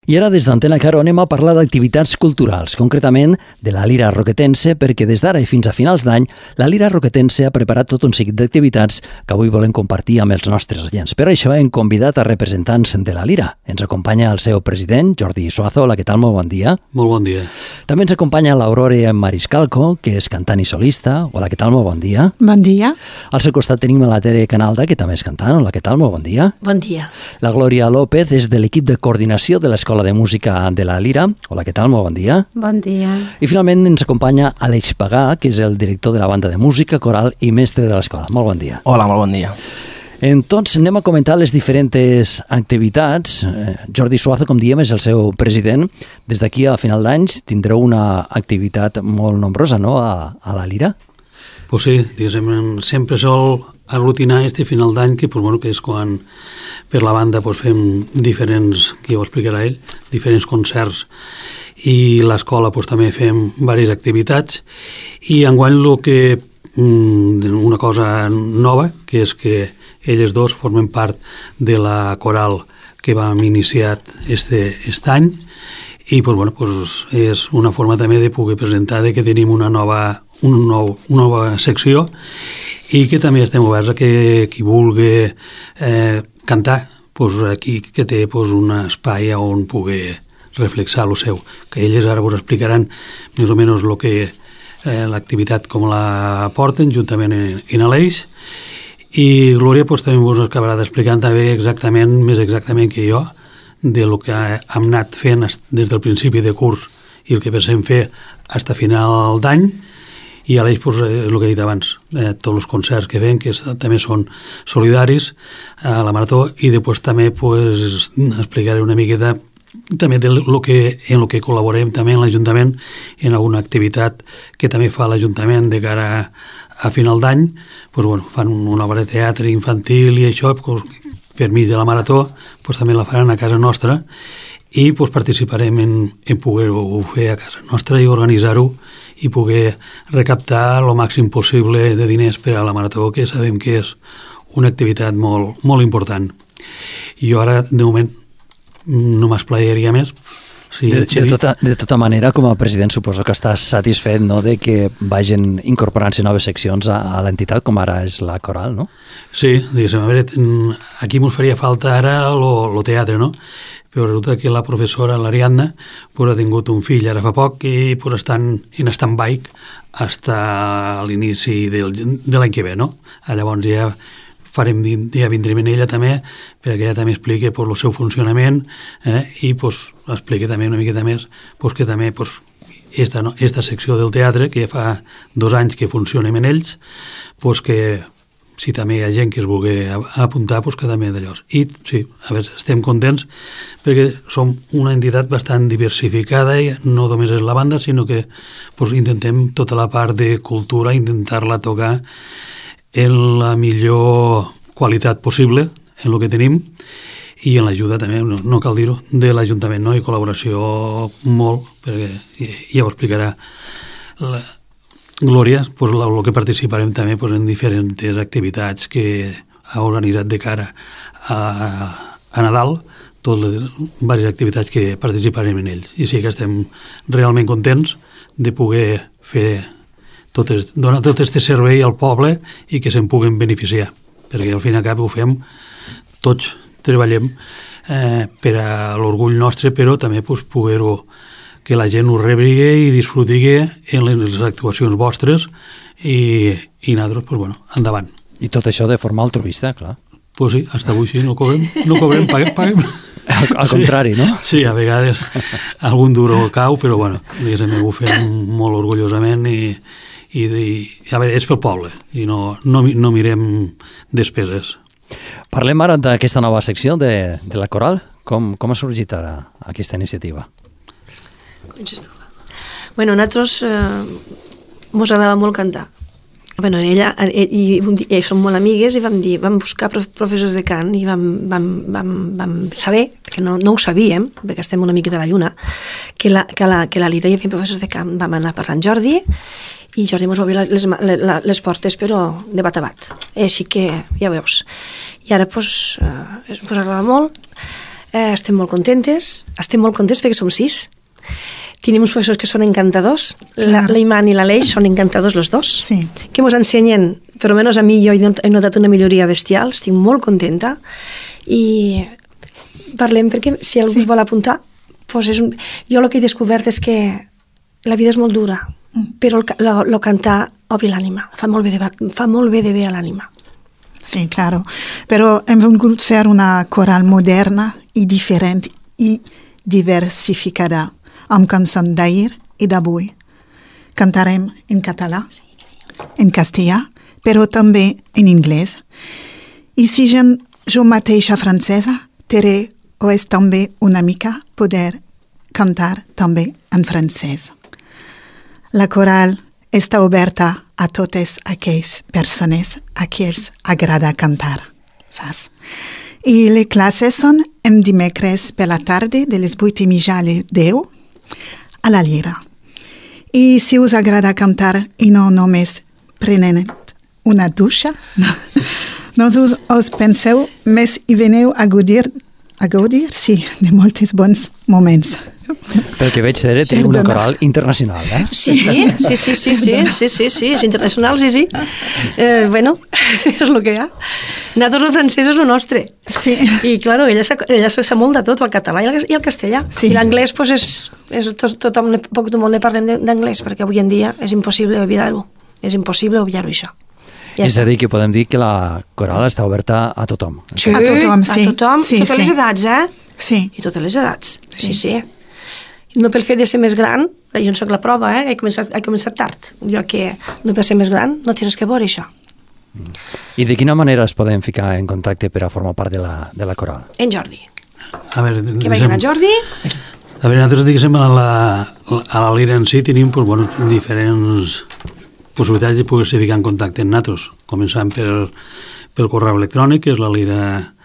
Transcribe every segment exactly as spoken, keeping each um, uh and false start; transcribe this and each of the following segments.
I ara des d'Antena Caro anem a parlar d'activitats culturals, concretament de la Lira Roquetense, perquè des d'ara i fins a finals d'any la Lira Roquetense ha preparat tot un seguit d'activitats que avui volem compartir amb els nostres oients. Per això hem convidat a representants de la Lira. Ens acompanya el seu president, Jordi Suazo. Hola, què tal? Molt bon dia. Molt bon dia. També ens acompanya l'Aurora Mariscalco, que és cantant i solista. Hola, què tal? Molt bon dia. Bon dia. Al seu costat tenim a la Tere Canalda, que també és cantant. Hola, què tal? Molt bon dia. Bon dia. La Glòria López és de l'equip de coordinació de l'Escola de Música de la Lira. Hola, què tal? Molt bon dia. Bon dia. I finalment ens acompanya Àlex Pagà, que és el director de la banda de música, coral i mestre de l'escola. Molt bon dia. Hola, molt bon dia. Doncs anem a comentar les diferents activitats. Jordi Suazo, com diem, és el seu president. Des d'aquí a final d'anys tindreu una activitat molt nombrosa, no?, a, a la Lira. Pues sí, diguéssim, sempre sol aglutinar este final d'any, que, pues, bueno, que és quan per la banda pues, fem diferents, que ja ho explicarà ell, diferents concerts, i l'escola pues, també fem diverses activitats, i enguany el que, una cosa nova, que és que elles dos formen part de la coral que vam iniciar este, este any, i pues, bueno, pues, és una forma també de poder presentar de que tenim una nova, una, nou, una nova secció, i que també estem oberts a que qui vulgui eh, cantar, pues, aquí que té pues, un espai on pugui reflexar el seu, que elles ara vos explicaran més o menys lo que eh, l'activitat com la porten juntament en, en l'eix, i Glòria pues, també vos acabarà d'explicar també exactament, més exactament que jo, de lo que hem anat fent des del principi de curs i el que pensem fer fins a final d'any. I a l'eix, pues, és el que he dit abans, eh, tots els concerts que fem, que també són solidaris a la Marató, i després també pues, explicaré una miqueta també de lo que, en el que col·laborem també en l'Ajuntament, en alguna activitat que també fa l'Ajuntament de cara a, a final d'any. Pues, bueno, fan una obra de teatre infantil i això, pues, per mig de la Marató, pues, també la faran a casa nostra, i pues, participarem en, en poder-ho fer a casa nostra i organitzar-ho i poder recaptar el màxim possible de diners per a la Marató, que sabem que és una activitat molt, molt important. I jo ara, de moment, no m'esplaiaria més. Sí, de, de, tota, de tota manera, com a president, suposo que estàs satisfet, no?, de que vagin incorporant-se noves seccions a, a l'entitat, com ara és la coral, no? Sí, diguéssim, a veure, aquí mos faria falta ara el teatre, no? Però resulta que la professora, l'Ariadna, pues, ha tingut un fill ara fa poc i pues, estan en stand-by fins a l'inici del, de l'any que ve, no? Llavors ja farem, ja vindrem en ella també, perquè ella també expliqui pues, el seu funcionament, eh? I pues, expliqui també una miqueta més pues, que també pues, esta, no? esta secció del teatre, que ja fa dos anys que funcionem en ells, pues, que si també hi ha gent que es vulgui apuntar, doncs que també d'allò. I sí, a veure, estem contents perquè som una entitat bastant diversificada i no només és la banda, sinó que doncs, intentem tota la part de cultura, intentar-la tocar en la millor qualitat possible, en el que tenim, i en l'ajuda també, no, no cal dir-ho, de l'Ajuntament, no? I col·laboració molt, perquè ja ho explicarà la Glòria, pues, el que participarem també pues, en diferents activitats que ha organitzat de cara a, a Nadal, totes les diverses activitats que participarem en ells. I sí que estem realment contents de poder fer tot est, donar tot aquest servei al poble i que se'n puguen beneficiar, perquè al fin i al cap ho fem, tots treballem eh, per a l'orgull nostre, però també pues, poder-ho que la gent ho rebrigui i disfrutigui en les actuacions vostres i, i nosaltres, pues, bueno, endavant. I tot això de forma altruista, clar. Pues sí, fins avui sí, no cobrem, no cobrem, paguem, paguem. Al, al contrari, sí, no? Sí, a vegades algun duro cau, però bueno, diguéssim, ho fem molt orgullosament i, i, i a veure, és pel poble i no, no, no mirem despeses. Parlem ara d'aquesta nova secció de, de la coral. Com, com ha sorgit ara aquesta iniciativa? Bueno, a nosaltres eh, mos agradava molt cantar. Bueno, ella i, i, i som molt amigues i vam dir, vam buscar professors de cant i vam, vam, vam, vam saber, perquè no, no ho sabíem, perquè estem una mica de la lluna, que la, que la, que la Lira hi havia professors de cant. Vam anar parlant Jordi i Jordi mos va obrir les, les, les portes, però de bat a bat. Així que, ja veus. I ara, doncs, eh, ens agrada molt. eh, estem molt contentes, estem molt contents perquè som sis. Tenim uns professors que són encantadors, la, l'Iman i l'Aleix són encantadors los dos, sí. que ens ensenyen, per almenys a mi jo he notat una milloria bestial, estic molt contenta, i parlem perquè si algú sí. vol apuntar, pues és un... jo el que he descobert és que la vida és molt dura, mm. però el, el cantar obri l'ànima, fa molt bé de, fa molt bé de bé a l'ànima. Sí, claro, però hem volgut fer una coral moderna i diferent i diversificada, amb cançons d'ahir i d'avui. Cantarem en català, en castellà, però també en anglès. I si gent, jo mateixa francesa, teré o és també una mica poder cantar també en francès. La coral està oberta a totes aquelles persones a qui els agrada cantar, saps? I les classes són en dimecres per la tarda de les vuit i mitja a les deu a la Lira. I si us agrada cantar i no només prenen una dutxa, no, no us, us penseu més i veneu a gaudir, a gaudir, sí, de molts bons moments. Pel que veig, Tere, tenim una coral internacional, eh? Sí, sí, sí, sí, sí, sí, sí, sí, és internacional, sí, sí. Eh, bueno, és el que hi ha. Nosaltres el francès és el nostre. Sí. I, claro, ella ella se molt de tot, el català i el, i el castellà. Sí. I l'anglès, pues, és, és tot, tothom, poc tothom ne parlem d'anglès, perquè avui en dia és impossible oblidar-ho. És impossible oblidar-ho, això. Ja és a dir, que podem dir que la coral està oberta a tothom. Sí, a tothom, sí. A tothom, sí, totes sí. les edats, eh? Sí. I totes les edats, sí, Sí. sí. No pel fet de ser més gran, jo en soc la prova, eh? he, començat, he començat tard. Jo que no per ser més gran no tens que veure això. I de quina manera es podem ficar en contacte per a formar part de la, de la coral? En Jordi. A veure, Que vagin a Jordi. A veure, nosaltres, diguéssim, a la, a la Lira en si tenim pues, bueno, diferents possibilitats de poder-se ficar en contacte amb nosaltres. Començant per, pel correu electrònic, que és la Lira,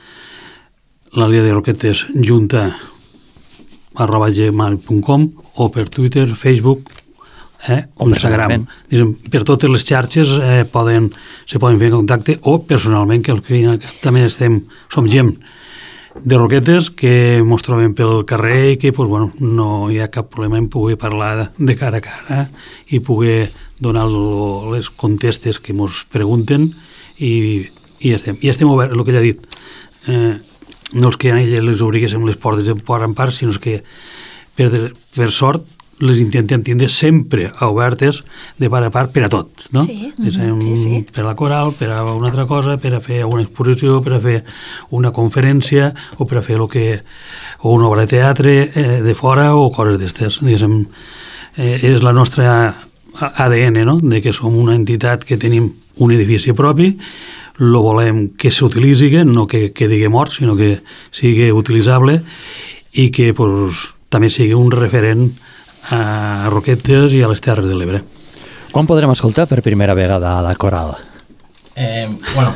la Lira de Roquetes junta arroba gmail punt com, o per Twitter, Facebook, eh, o Instagram. Diguem, per totes les xarxes eh, poden, se poden fer en contacte, o personalment, que al final també estem, som gent de Roquetes que ens trobem pel carrer i que pues, bueno, no hi ha cap problema en poder parlar de cara a cara i poder donar lo, les contestes que ens pregunten i, i estem, i estem oberts, el que ella ha dit. Eh, no és que a elles les obriguéssim les portes de part en part, sinó que per, per sort les intentem tindre sempre obertes de part a part per a tot, no? Sí, Desem, sí, sí. Per a la coral, per a una altra cosa, per a fer una exposició, per a fer una conferència o per a fer lo que, o una obra de teatre eh, de fora o coses d'estes. Diguéssim, eh, és la nostra A D N, no?, de que som una entitat que tenim un edifici propi, lo volem que s'utilitzi, no que quedi mort, sinó que sigui utilitzable i que pues, també sigui un referent a Roquetes i a les Terres de l'Ebre. Quan podrem escoltar per primera vegada la coral? Eh, bueno,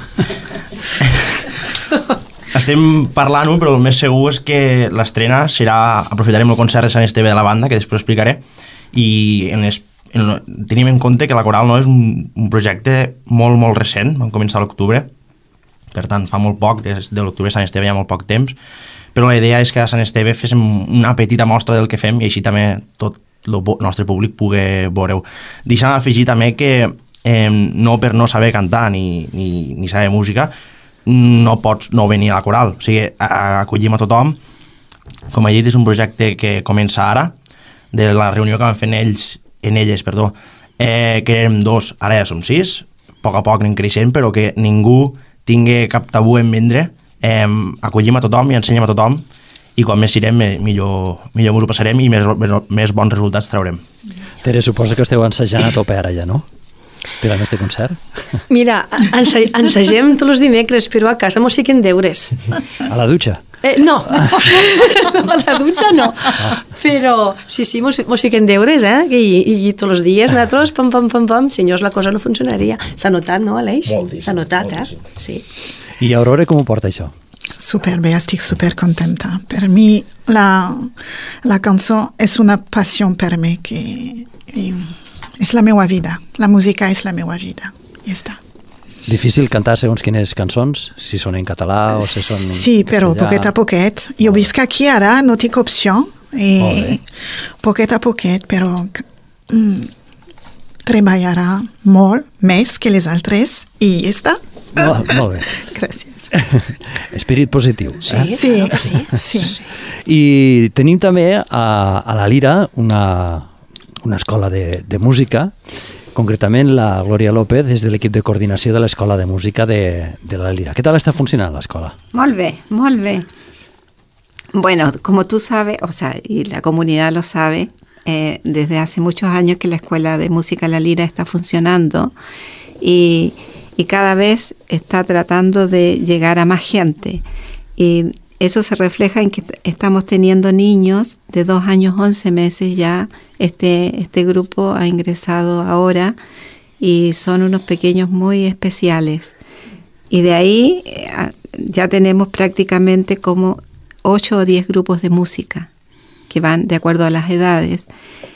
estem parlant-ho, però el més segur és que l'estrena serà, aprofitarem el concert de Sant Esteve de la banda, que després explicaré, i en es, en, tenim en compte que la coral no és un, un projecte molt, molt recent, vam començar a l'octubre, per tant fa molt poc, des de l'octubre a Sant Esteve hi ha molt poc temps, però la idea és que a Sant Esteve féssim una petita mostra del que fem i així també tot el nostre públic pugui veure-ho. Deixa'm afegir també que eh, no per no saber cantar ni, ni, ni saber música no pots no venir a la coral, o sigui, acollim a tothom. Com he dit, és un projecte que comença ara, de la reunió que van fer ells, en elles, perdó, eh, que érem dos, ara ja som sis, a poc a poc anem creixent, però que ningú tingui cap tabú en vendre. Eh, acollim a tothom i ensenyem a tothom i quan més sirem millor, millor ens ho passarem i més, més bons resultats traurem. Tere, suposa que esteu ensajant a tope ara ja, no? Per a este concert? Mira, ense ensegem tots els dimecres, però a casa mos fiquen deures. A la dutxa? Eh, no, a la dutxa no, però sí, sí, mos, mos fiquen deures, eh? I, i tots els dies nosaltres, pam, pam, pam, pam, senyors, la cosa no funcionaria. S'ha notat, no, Aleix? S'ha notat, eh? Sí. I Aurora, com ho porta això? Superbé, estic super contenta. Per mi la, la cançó és una passió per mi, que és la meva vida. La música és la meva vida. Ja està. Difícil cantar segons quines cançons, si són en català o si són en Sí, però castellà. poquet a poquet. Jo visc aquí ara, no tinc opció. I poquet a poquet, però mm, treballarà molt més que les altres i ja està. Molt, molt bé. Gràcies. Espírit positiu. Sí, Eh? Sí, claro que sí. sí. sí. I tenim també a, a la Lira una, una escola de, de música, concretament la Glòria López és de l'equip de coordinació de l'Escola de Música de, de la Lira. Què tal està funcionant l'escola? Molt bé, molt bé. Bueno, como tú sabes, o sea, y la comunidad lo sabe, eh, desde hace muchos años que la Escuela de Música La Lira está funcionando y, y cada vez está tratando de llegar a más gente. Y eso se refleja en que estamos teniendo niños de dos años, once meses ya. Este, este grupo ha ingresado ahora y son unos pequeños muy especiales. Y de ahí eh, ya tenemos prácticamente como ocho o diez grupos de música que van de acuerdo a las edades.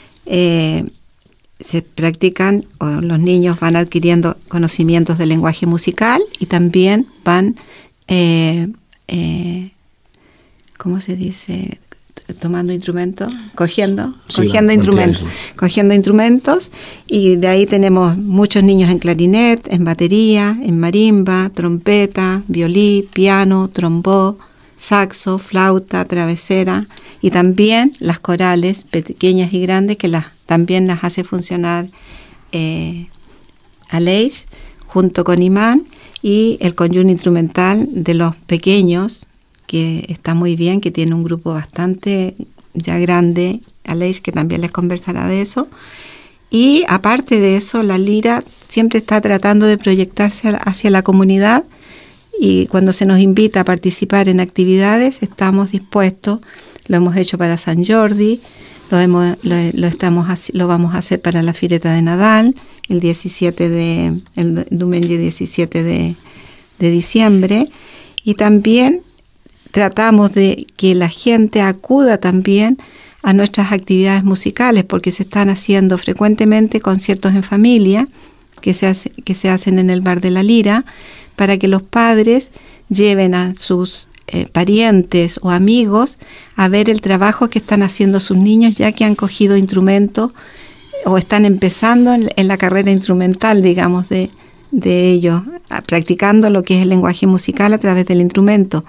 Eh, se practican, o los niños van adquiriendo conocimientos del lenguaje musical y también van, eh, eh, ¿cómo se dice? Tomando instrumentos, cogiendo, Sí, cogiendo lo- lo instrumentos, entiendo. cogiendo instrumentos, y de ahí tenemos muchos niños en clarinet, en batería, en marimba, trompeta, violí, piano, trombó, saxo, flauta, travesera, y también las corales pequeñas y grandes que las, también las hace funcionar eh, Aleix junto con Imán, y el conjunto instrumental de los pequeños, que está muy bien, que tiene un grupo bastante ya grande, Aleix, que también les conversará de eso. Y aparte de eso, la Lira siempre está tratando de proyectarse hacia la comunidad, y cuando se nos invita a participar en actividades estamos dispuestos. Lo hemos hecho para San Jordi, lo, hemos, lo, lo, estamos, lo vamos a hacer para la Fireta de Nadal, el diecisiete de, el domingo diecisiete de, de diciembre, y también tratamos de que la gente acuda también a nuestras actividades musicales, porque se están haciendo frecuentemente conciertos en familia que se, hace, que se hacen en el Bar de la Lira, para que los padres lleven a sus eh, parientes o amigos a ver el trabajo que están haciendo sus niños, ya que han cogido instrumentos o están empezando en, en la carrera instrumental, digamos, de, de ellos, practicando lo que es el lenguaje musical a través del instrumento.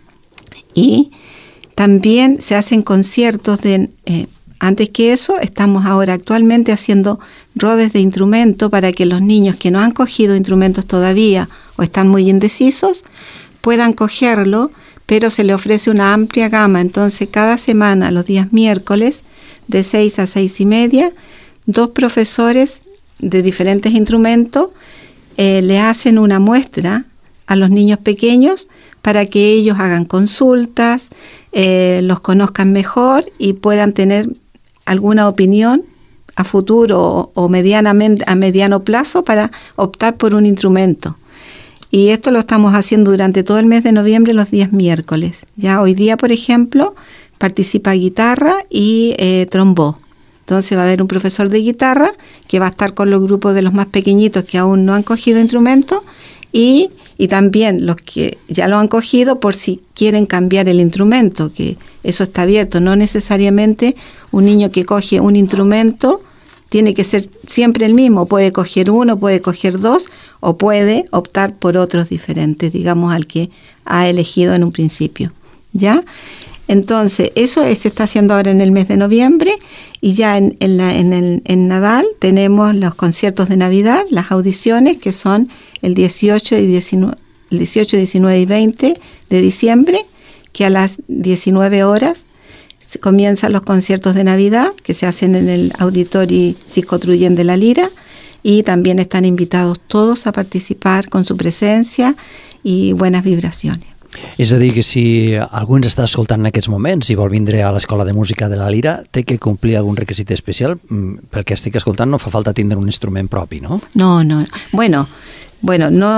Y también se hacen conciertos de... Eh, antes que eso, estamos ahora actualmente haciendo rodes de instrumento para que los niños que no han cogido instrumentos todavía o están muy indecisos puedan cogerlo, pero se le ofrece una amplia gama. Entonces, cada semana, los días miércoles, de seis a seis y media, dos profesores de diferentes instrumentos eh, le hacen una muestra a los niños pequeños para que ellos hagan consultas, eh, los conozcan mejor y puedan tener alguna opinión a futuro o, o medianamente a mediano plazo para optar por un instrumento. Y esto lo estamos haciendo durante todo el mes de noviembre, los días miércoles. Ya hoy día, por ejemplo, participa guitarra y eh, trombó. Entonces va a haber un profesor de guitarra que va a estar con los grupos de los más pequeñitos que aún no han cogido instrumentos, y, y también los que ya lo han cogido por si quieren cambiar el instrumento, que eso está abierto. No necesariamente un niño que coge un instrumento tiene que ser siempre el mismo, puede coger uno, puede coger dos, o puede optar por otros diferentes, digamos, al que ha elegido en un principio, ¿ya? Entonces, eso se está haciendo ahora en el mes de noviembre, y ya en, en, la, en, el, en Nadal tenemos los conciertos de Navidad, las audiciones, que son el dieciocho, y diecinueve, el dieciocho, diecinueve y veinte de diciembre, que a las diecinueve horas se comienzan los conciertos de Navidad, que se hacen en el Auditorio Psicotruyen de la Lira, y también están invitados todos a participar con su presencia y buenas vibraciones. És a dir, que si algú ens està escoltant en aquests moments i vol vindre a l'Escola de Música de la Lira, té que complir algun requisit especial? Pel que estic escoltant, no fa falta tindre un instrument propi, ¿no? No, no. Bueno, bueno, no...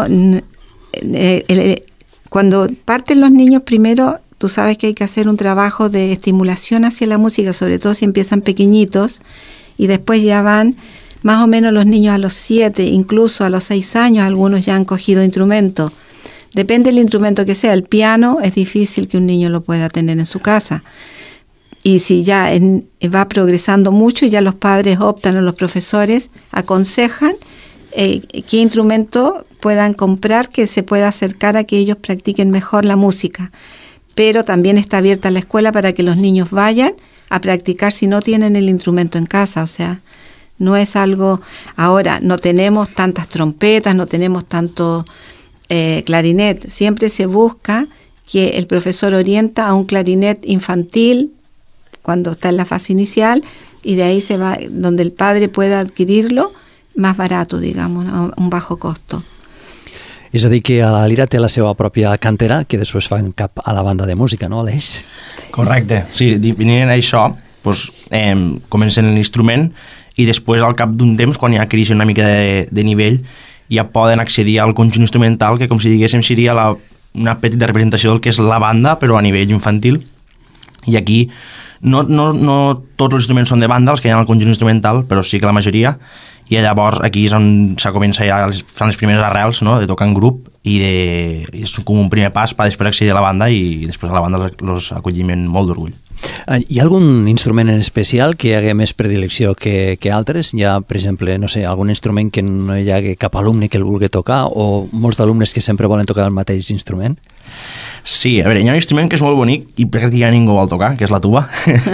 Eh, eh, cuando parten los niños, primero, tú sabes que hay que hacer un trabajo de estimulación hacia la música, sobre todo si empiezan pequeñitos, y después ya van más o menos los niños a los siete, incluso a los seis años, algunos ya han cogido instrumentos. Depende del instrumento que sea. El piano es difícil que un niño lo pueda tener en su casa. Y si ya en, va progresando mucho, ya los padres optan o los profesores aconsejan eh, qué instrumento puedan comprar que se pueda acercar a que ellos practiquen mejor la música. Pero también está abierta la escuela para que los niños vayan a practicar si no tienen el instrumento en casa. O sea, no es algo... Ahora, no tenemos tantas trompetas, no tenemos tanto eh, clarinet. Siempre se busca que el profesor orienta a un clarinet infantil cuando está en la fase inicial, y de ahí se va, donde el padre pueda adquirirlo más barato, digamos, a un bajo costo. És a dir, que la Lira té la seva pròpia cantera, que després fan cap a la banda de música, no, Aleix? Correcte, sí, venint a això, doncs, eh, comencen l'instrument i després, al cap d'un temps, quan ja creixen una mica de, de nivell, ja poden accedir al conjunt instrumental, que com si diguéssim seria la, una petita representació del que és la banda, però a nivell infantil. I aquí no, no, no tots els instruments són de banda, els que hi ha al conjunt instrumental, però sí que la majoria, i llavors aquí és on se comença ja les, fan les primeres arrels, no?, de tocar en grup, i de, és com un primer pas per després accedir a la banda, i després a la banda els acollim amb molt d'orgull. Hi ha algun instrument en especial que hi hagi més predilecció que, que altres? Hi ha, per exemple, no sé, algun instrument que no hi hagi cap alumne que el vulgui tocar, o molts d'alumnes que sempre volen tocar el mateix instrument? Sí, a veure, hi ha un instrument que és molt bonic i pràcticament ningú vol tocar, que és la tuba.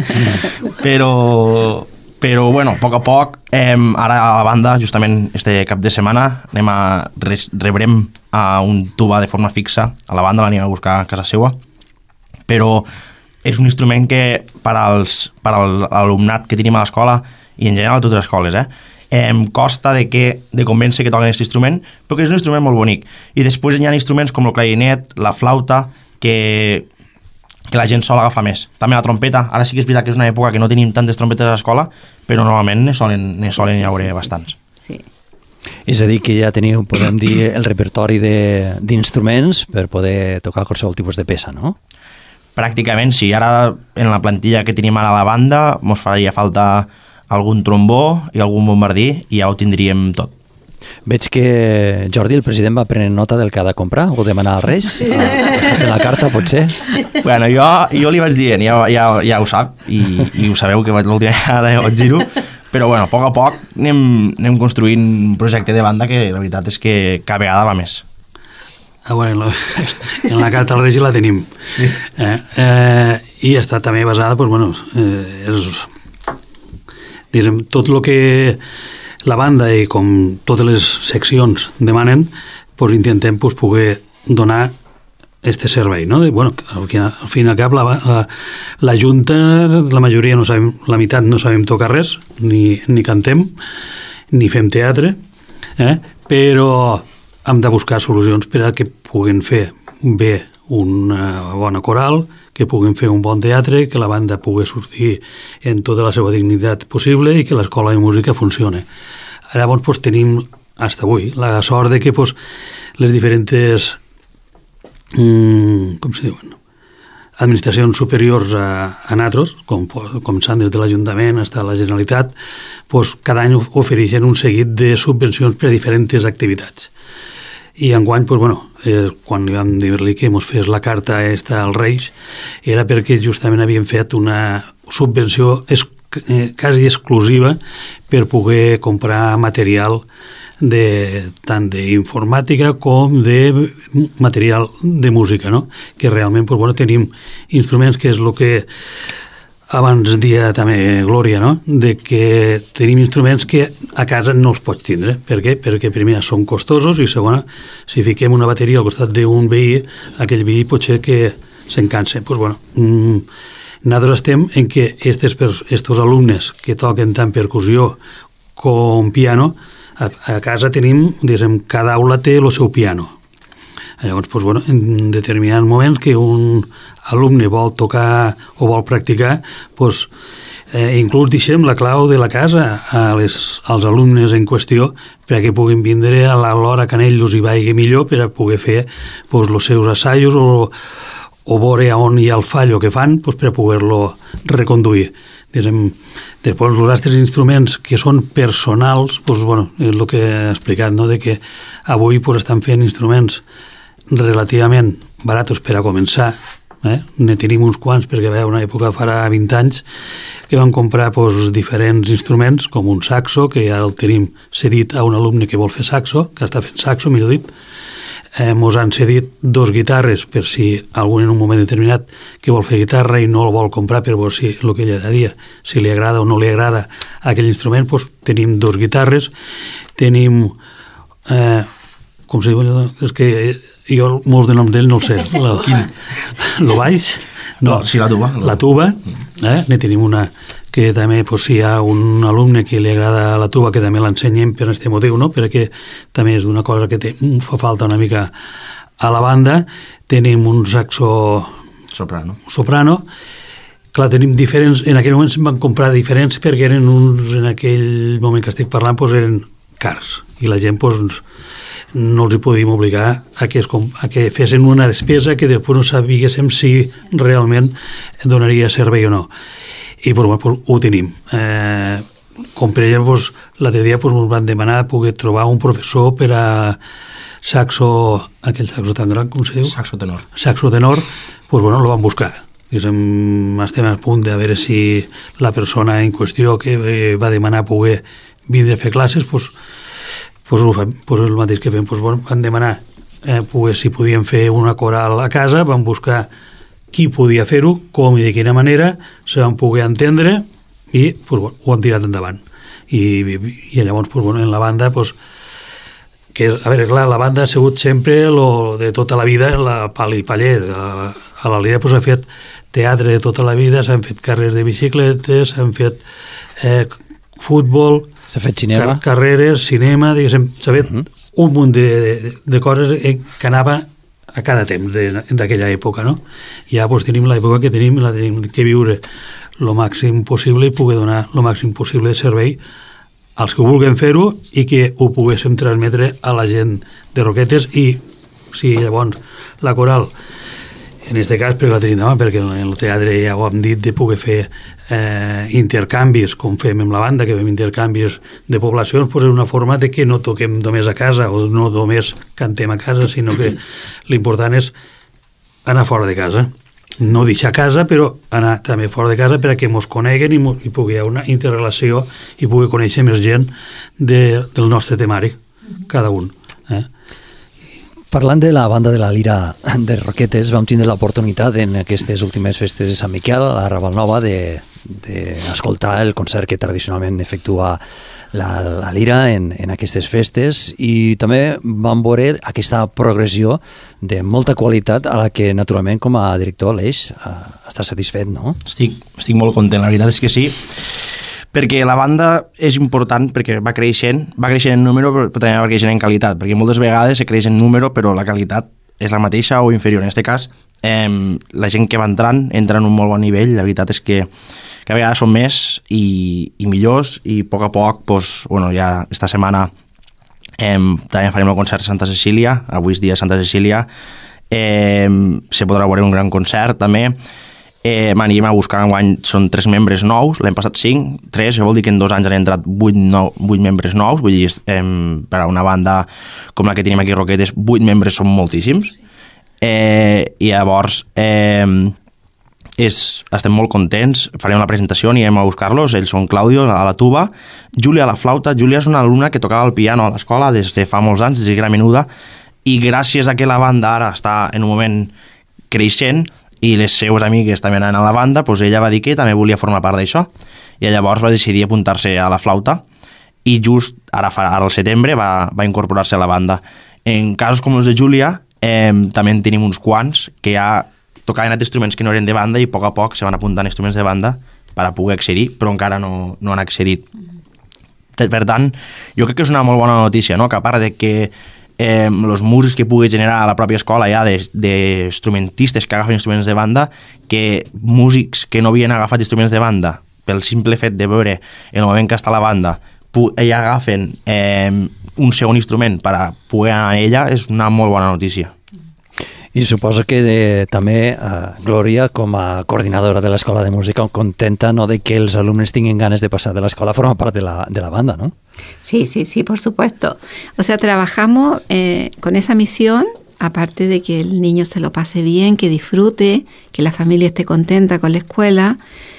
però, però, bueno, a poc a poc, eh, ara a la banda, justament este cap de setmana, anem a res, rebrem a un tuba de forma fixa a la banda, l'anem a buscar a casa seva, però és un instrument que per als, per a l'alumnat que tenim a l'escola, i en general a totes les escoles, eh, em costa de, que, de convèncer que toquen aquest instrument, però que és un instrument molt bonic. I després hi ha instruments com el clarinet, la flauta, que, que la gent sol agafar més. També la trompeta, ara sí que és veritat que és una època que no tenim tantes trompetes a l'escola, però normalment ne solen, ne solen sí, sí, haure sí, bastants. Sí, sí. És a dir, que ja teniu, podem dir, el repertori d'instruments per poder tocar qualsevol tipus de peça, no? Pràcticament, sí. Ara, en la plantilla que tenim ara a la banda, mos faria falta algun trombó i algun bombardí, i ja ho tindríem tot. Veig que Jordi, el president, va prenent nota del que ha de comprar o demanar als Reis. Ah, està fent la carta, potser? Bueno, jo, jo li vaig dient, ja, ja, ja ho sap, i, i ho sabeu que l'última vegada ja vaig dir-ho, però bueno, a poc a poc anem, anem construint un projecte de banda que la veritat és que cada vegada va més. Ah, bueno, en la carta al Reis la tenim. Sí. Eh, eh, I està també basada, doncs, bueno, eh, és... Diguem, tot el que la banda i com totes les seccions demanen, doncs intentem doncs, poder donar este servei, no? De, bueno, al, al fin i al cap la, la, la Junta, la majoria no sabem, la meitat no sabem tocar res, ni, ni cantem, ni fem teatre, eh? Però hem de buscar solucions per a que puguin fer bé una bona coral, que puguin fer un bon teatre, que la banda pugui sortir en tota la seva dignitat possible i que l'escola de música funcione. Llavors pues, tenim, fins avui, la sort de que pues, les diferents mmm, com se diuen, administracions superiors a, a nosaltres, com, com s'han des de l'Ajuntament fins a la Generalitat, pues, cada any ofereixen un seguit de subvencions per a diferents activitats. I enguany, pues, bueno, eh, quan li vam dir-li que mos fes la carta esta als Reis, era perquè justament havien fet una subvenció es, eh, quasi exclusiva per poder comprar material de, tant d'informàtica com de material de música, no? Que realment, pues, bueno, tenim instruments que és el que abans dia també Glòria, no? De que tenim instruments que a casa no els pots tindre. Per què? Perquè primer són costosos i segona, si fiquem una bateria al costat d'un veí, aquell veí pot ser que se'n canse. Doncs pues bueno, mmm, nosaltres estem en que estos, estos alumnes que toquen tant percussió com piano, a, a casa tenim, diguem, cada aula té el seu piano. Llavors, doncs, bueno, en determinats moments que un alumne vol tocar o vol practicar, doncs, eh, inclús deixem la clau de la casa a les, als alumnes en qüestió perquè puguin vindre a l'hora que en ells hi vagi millor per a poder fer doncs, els seus assajos o, o veure on hi ha el fallo que fan doncs, per a poder-lo reconduir. Diguem, després, els altres instruments que són personals, doncs, bueno, és el que he explicat, no? De que avui pues, estan fent instruments relativament baratos per a començar, eh? Ne tenim uns quants, perquè va una època farà vint anys que vam comprar pues, diferents instruments, com un saxo, que ja el tenim cedit a un alumne que vol fer saxo, que està fent saxo, millor dit. Eh, mos han cedit dos guitarres per si algú en un moment determinat que vol fer guitarra i no el vol comprar per veure si el que ella deia, si li agrada o no li agrada aquell instrument, doncs tenim dos guitarres, tenim eh, com se diu, és que jo molts de noms d'ell no el sé, la, lo baix, no, no, sí, la tuba, la tuba, eh? Ne tenim una que també, pues, si hi ha un alumne que li agrada la tuba, que també l'ensenyem per aquest motiu, no? Perquè també és una cosa que té, fa falta una mica a la banda. Tenim un saxo soprano, soprano. Clar, tenim diferents, en aquell moment se'n van comprar diferents perquè eren uns, en aquell moment que estic parlant, pues, eren cars, i la gent pues, no els hi podíem obligar a que, es, a que fessin una despesa que després no sabíssim si realment donaria servei o no. I pues, pues, ho tenim. Eh, com per exemple, pues, l'altre dia pues, ens van demanar poder trobar un professor per a saxo, aquell saxo tan gran, com se diu? Saxo tenor. Saxo tenor, pues, bueno, lo van buscar. Diguem, estem a punt de veure si la persona en qüestió que eh, va demanar poder vindre a fer classes, pues, pues, ho fem, pues, el mateix que fem. Pues, bueno, van demanar eh, poder, si podien fer una coral a casa, van buscar qui podia fer-ho, com i de quina manera, se van poder entendre i pues, bueno, ho han tirat endavant. I, i, i llavors, pues, bueno, en la banda, pues, que, a veure, clar, la banda ha sigut sempre lo de tota la vida, la pal i paller. A, a la Lira pues, s'ha fet teatre de tota la vida, s'han fet carreres de bicicletes, s'han fet eh, futbol, s'ha fet cinema, car carreres, cinema, diguéssim, s'ha fet uh -huh. un munt de, de, de coses que anava a cada temps d'aquella època, no? Ja pues, tenim l'època que tenim, la tenim que viure el màxim possible i poder donar el màxim possible de servei als que vulguin fer-ho i que ho poguéssim transmetre a la gent de Roquetes. I si llavors la coral, en aquest cas perquè la tenim davant, perquè en el teatre ja ho hem dit, de poder fer eh, intercanvis, com fem amb la banda, que fem intercanvis de poblacions, pues és una forma de que no toquem només a casa o no només cantem a casa, sinó que l'important és anar fora de casa. No deixar casa, però anar també fora de casa per a que mos coneguen i, i pugui haver una interrelació i pugui conèixer més gent de, del nostre temari, cada un. Eh? Parlant de la banda de la Lira de Roquetes, vam tindre l'oportunitat en aquestes últimes festes de Sant Miquel, a Ravalnova, d'escoltar de, de el concert que tradicionalment efectua la, la Lira en, en aquestes festes, i també vam veure aquesta progressió de molta qualitat a la que, naturalment, com a director, l'Eix està satisfet, no? Estic, estic molt content, la veritat és que sí, perquè la banda és important perquè va creixent, va creixent en número però també va creixent en qualitat, perquè moltes vegades se creix en número però la qualitat és la mateixa o inferior. En aquest cas, eh, la gent que va entrant entra en un molt bon nivell, la veritat és que cada vegada són més i, i millors, i a poc a poc, pues, bueno, ja esta setmana eh, també farem el concert a Santa Cecília, avui és dia de Santa Cecília, eh, se podrà veure un gran concert també. Eh, anirem a buscar enguany, són tres membres nous, l'hem passat cinc, tres, això vol dir que en dos anys han entrat vuit, nou, vuit membres nous, vull dir, eh, per a una banda com la que tenim aquí a Roquetes, vuit membres són moltíssims, eh, i llavors eh, és, estem molt contents, farem la presentació, anirem a buscar-los, ells són Claudio a la tuba, Júlia a la flauta. Júlia és una alumna que tocava el piano a l'escola des de fa molts anys, des de que era menuda, i gràcies a que la banda ara està en un moment creixent, i les seues amigues també anaven a la banda, doncs ella va dir que també volia formar part d'això, i llavors va decidir apuntar-se a la flauta, i just ara, ara al setembre va, va incorporar-se a la banda. En casos com els de Júlia, eh, també en tenim uns quants que ja tocaven altres instruments que no eren de banda i a poc a poc se van apuntant instruments de banda per a poder accedir, però encara no, no han accedit. Per tant, jo crec que és una molt bona notícia, no? Que a part de que eh, els músics que pugui generar a la pròpia escola ja d'instrumentistes que agafen instruments de banda, que músics que no havien agafat instruments de banda pel simple fet de veure el moment que està la banda ja agafen eh, un segon instrument per a poder anar a ella, és una molt bona notícia. I suposo que de, també eh, Glòria, com a coordinadora de l'Escola de Música, contenta, ¿no?, de que els alumnes tinguin ganes de pasar de la escuela, forma parte de la, de la banda, ¿no? Sí, sí, sí, por supuesto. O sea, trabajamos eh, con esa misión, aparte de que el niño se lo pase bien, que disfrute, que la familia esté contenta con la escuela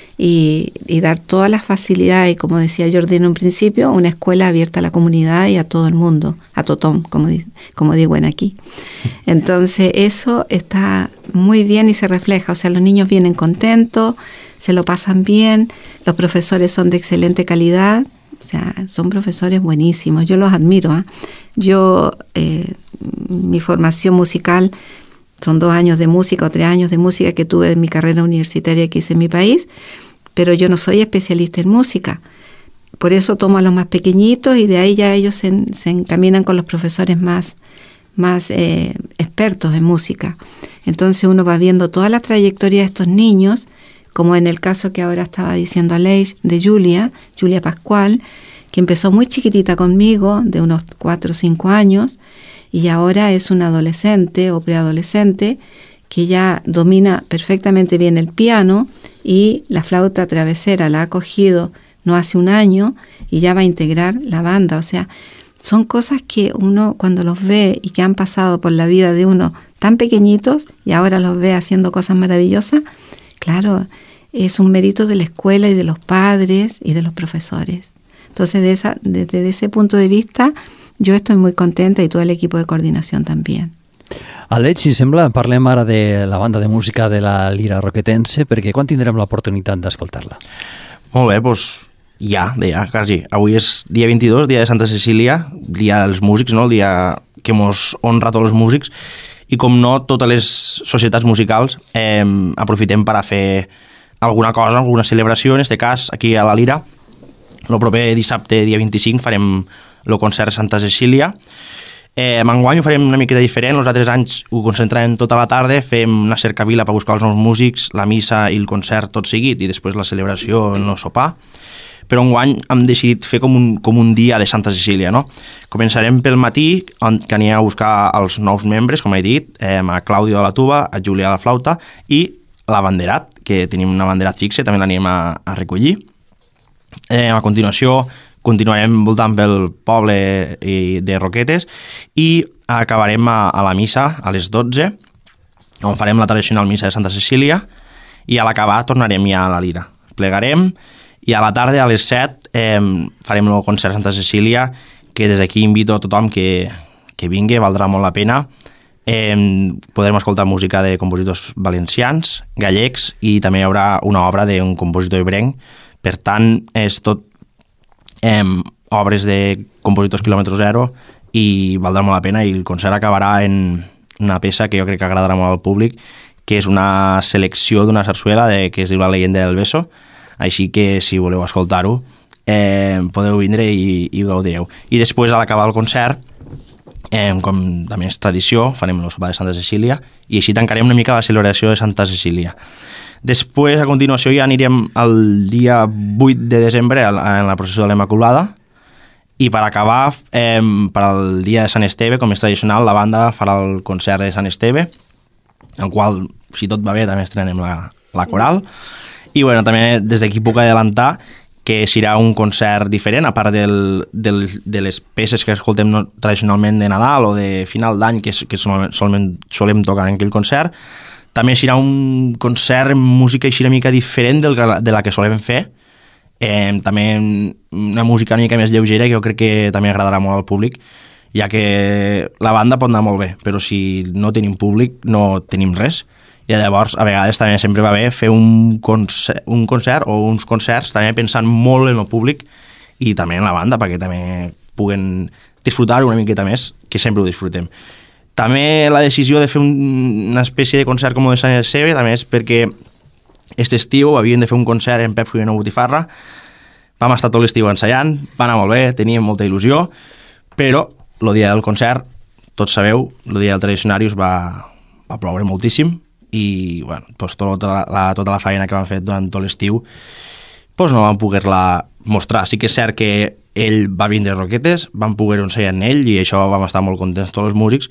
y, y dar todas las facilidades, y como decía Jordi en un principio, una escuela abierta a la comunidad y a todo el mundo, a totón, como, como digo en aquí. Entonces eso está muy bien y se refleja, o sea, los niños vienen contentos, se lo pasan bien, los profesores son de excelente calidad, o sea, son profesores buenísimos, yo los admiro, ¿eh? Yo, eh, mi formación musical son dos años de música o tres años de música que tuve en mi carrera universitaria que hice en mi país, pero yo no soy especialista en música. Por eso tomo a los más pequeñitos y de ahí ya ellos se, se encaminan con los profesores más, más eh, expertos en música. Entonces uno va viendo toda la trayectoria de estos niños, como en el caso que ahora estaba diciendo Aleix de Julia, Julia Pascual, que empezó muy chiquitita conmigo, de unos cuatro o cinco años, y ahora es una adolescente o preadolescente que ya domina perfectamente bien el piano y la flauta travesera la ha cogido no hace un año y ya va a integrar la banda. O sea, son cosas que uno cuando los ve y que han pasado por la vida de uno tan pequeñitos y ahora los ve haciendo cosas maravillosas, claro, es un mérito de la escuela y de los padres y de los profesores. Entonces, de esa, desde ese punto de vista, jo estic molt contenta i tot l'equip de coordinació també. Aleix, si sembla, parlem ara de la banda de música de la Lira Roquetense, perquè quan tindrem l'oportunitat d'escoltar-la? Molt bé, doncs ja, ja, quasi. Avui és dia vint-i-dos, dia de Santa Cecília, dia dels músics, no? El dia que mos honra tots els músics, i com no, totes les societats musicals eh, aprofitem per a fer alguna cosa, alguna celebració, en aquest cas, aquí a la Lira. El proper dissabte, dia vint-i-cinc, farem el concert Santa Cecília. Eh, enguany ho farem una miqueta diferent, els altres anys ho concentrem tota la tarda, fem una cercavila per buscar els nous músics, la missa i el concert tot seguit, i després la celebració, el sopar. Però enguany hem decidit fer com un, com un dia de Santa Cecília, no? Començarem pel matí, on, que anirem a buscar els nous membres, com he dit, eh, a Clàudio a la tuba, a Júlia a la flauta, i l'abanderat, que tenim un abanderat fixe, també l'anem a, a recollir. Eh, a continuació continuarem voltant pel poble de Roquetes i acabarem a, a la missa a les dotze, on farem la tradicional missa de Santa Cecília, i a l'acabar tornarem ja a la Lira. Plegarem i a la tarda a les set eh, farem el concert Santa Cecília, que des d'aquí invito a tothom que, que vingui, valdrà molt la pena. Eh, podrem escoltar música de compositors valencians, gallecs, i també hi haurà una obra d'un compositor ibrenc. Per tant, és tot eh, obres de compositors quilòmetre zero i valdrà molt la pena, i el concert acabarà en una peça que jo crec que agradarà molt al públic, que és una selecció d'una sarsuela de, que es diu La leyenda del beso, així que si voleu escoltar-ho eh, podeu vindre i, i gaudireu. I després, a l'acabar el concert, eh, com també és tradició, farem el sopar de Santa Cecília i així tancarem una mica la celebració de Santa Cecília. Després, a continuació, ja anirem el dia vuit de desembre en la processó de la Immaculada, i per acabar, eh, per al dia de Sant Esteve, com és tradicional, la banda farà el concert de Sant Esteve, el qual, si tot va bé, també estrenem la, la coral. I bueno, també des d'aquí puc adelantar que serà un concert diferent, a part del, del, de les peces que escoltem tradicionalment de Nadal o de final d'any, que, que solament solem tocar en aquell concert. També serà un concert amb música així una mica diferent del, de la que solem fer. Eh, també una música una mica més lleugera, que jo crec que també agradarà molt al públic, ja que la banda pot anar molt bé, però si no tenim públic no tenim res. I llavors, a vegades també sempre va bé fer un concert, un concert o uns concerts també pensant molt en el públic i també en la banda, perquè també puguen disfrutar-ho una miqueta més, que sempre ho disfrutem. També la decisió de fer un, una espècie de concert com el de Sant Esteve també és perquè aquest estiu havien de fer un concert en Pep Fuguena Botifarra. Vam estar tot l'estiu ensaiant, va anar molt bé, teníem molta il·lusió, però el dia del concert, tots sabeu, el dia del Tradicionarius va, va ploure moltíssim i bueno, doncs tota, la, tota la feina que vam fer durant tot l'estiu doncs no vam poder-la mostrar. Sí que és cert que ell va vindre a Roquetes, vam poder ensaiar en ell i això vam estar molt contents tots els músics,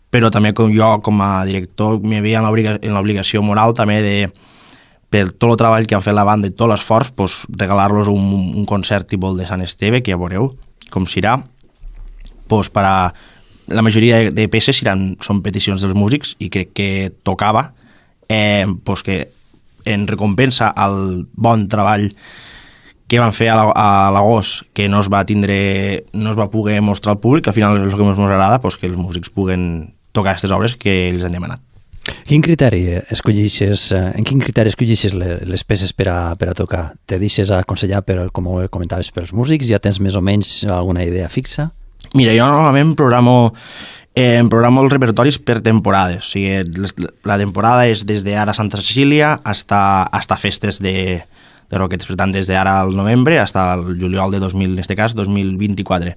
però també com jo, com a director, m'hi veia en l'obligació moral també de, per tot el treball que han fet la banda i tot l'esforç, pues, regalar-los un, un concert tipus de Sant Esteve, que ja veureu com serà. Pues, per a la majoria de, de peces seran, són peticions dels músics i crec que tocava eh, pues que en recompensa al bon treball que van fer a l'agost, que no es va tindre, no es va poder mostrar al públic, al final és el que ens agrada, pues, que els músics puguen tocar aquestes obres que ells han demanat. Quin criteri escollixes, en quin criteri escollixes les peces per a, per a tocar? Te deixes aconsellar, per, com comentaves, pels músics? Ja tens més o menys alguna idea fixa? Mira, jo normalment programo, eh, programo els repertoris per temporades. O sigui, la temporada és des d'ara a Santa Cecília hasta, hasta festes de, de Roquetes, per tant, des d'ara al novembre hasta el juliol de dos mil, en este cas, dos mil vint-i-quatre.